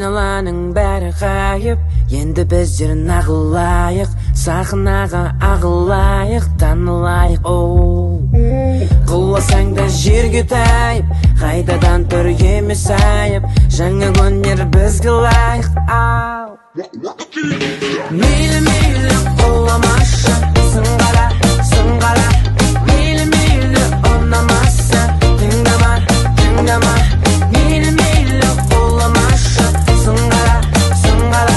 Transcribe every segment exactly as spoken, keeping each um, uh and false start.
айналаның бәрі ғайып, енді біздер нағылайық, сахнаға ағылайық, танылайық. Оу, құласаң да жерге тайып, қайтадан түр емес айып, жаңа өнер бізге лайық. Ау, мейлі мейлі құламашы, сыңғара сыңғара, мейлі мейлі ұнамаса, тыңдама тыңдама, мейлі мейлі құламашы, сыңғара сыңғара,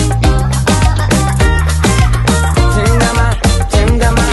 тыңдама тыңдама.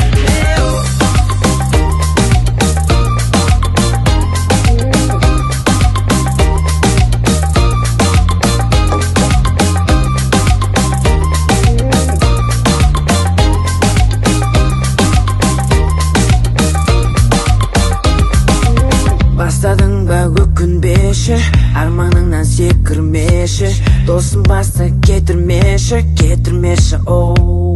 Бастадың ба өкінбеші, арманыңнан секірмеші, досың басты кетірмеші, кетірмеші. Оу,